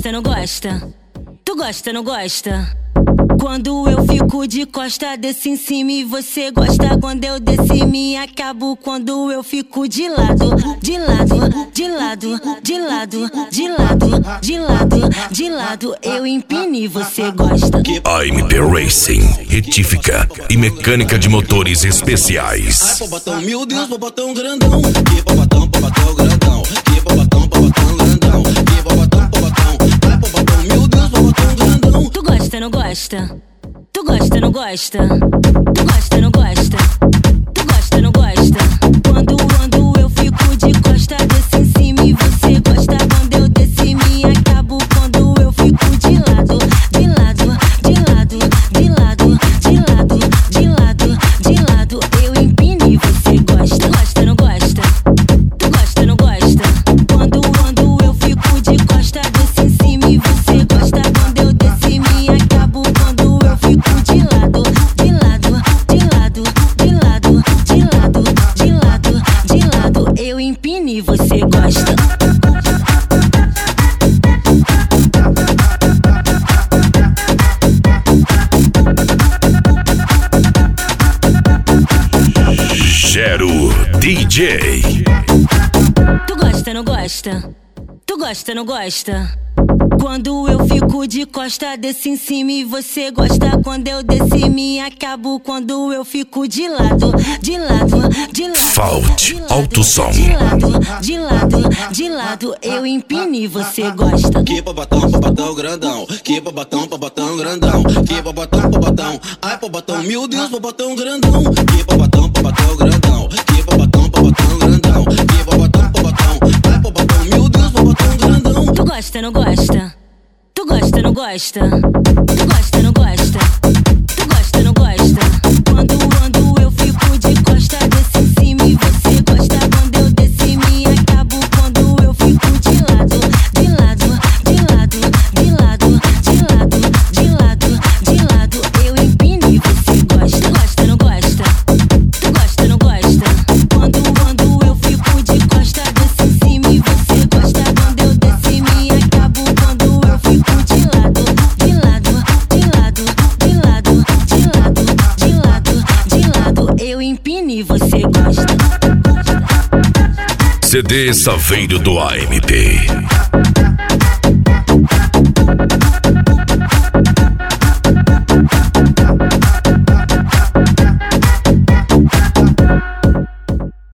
gosta, não gosta? Tu gosta, não gosta? Quando eu fico de costa, desço em cima e você gosta. Quando eu desço e me acabo. Quando eu fico de lado, de lado, de lado, de lado, de lado, de lado, de lado, eu empino e você gosta. AMP Racing, retífica e mecânica de motores especiais. Ai, popatão, meu Deus, popatão grandão. Que popatão, popatão grandão. Que popatão, popatão grandão. Que popatão, popatão. Ai, popatão, meu Deus, popatão grandão. Tu gosta, não gosta? Tu gosta, não gosta? Tu gosta, não gosta? Tu gosta, não gosta? Quando eu fico de costa, desço em cima e você gosta. Quando eu desço e me acabo. Quando eu fico de lado, de lado, de lado, de lado, de lado, de lado, de lado, eu empino e você gosta. Gosta, não gosta? Tu gosta, não gosta? Quando eu fico de costa, desço em cima e você gosta. Quando eu desço e me acabo. Quando eu fico de lado, de lado, de lado, de lado, de lado, de lado, de lado, eu empino e você gosta. Gero DJ. Tu gosta, não gosta? Tu gosta, não gosta? Quando eu fico de costa, desço em cima e você gosta. Quando eu desço e me acabo. Quando eu fico de lado, de lado, de lado, Fault, alto som. de lado, de lado, de lado, eu empino e você gosta. Que popatão, popatão grandão. Que popatão, popatão grandão. Que popatão, popatão. Ai, popatão, meu Deus, popatão grandão. Que popatão, popatão grandão. Que popatão, popatão grandão. Que popatão, popatão. Ai, popatão, meu Deus, popatão grandão. Tu gosta, não gosta? Tu gosta, não gosta? Tu gosta, não gosta? Tu gosta, não gosta? Quando eu fico de costa, desço em cima e você gosta. Quando eu desço e me acabo. Quando eu fico de lado, de lado, de lado, de lado, de lado, de lado, de lado, eu empino e você gosta. Gosta, não gosta? Tu gosta, não gosta? Quando eu fico de costa, desço em cima e você gosta. Quando eu desço e me acabo. Quando eu fico de lado, de lado, de lado, de lado, de lado, de lado, de lado, eu empino e você gosta. CD Saveiro do AMP.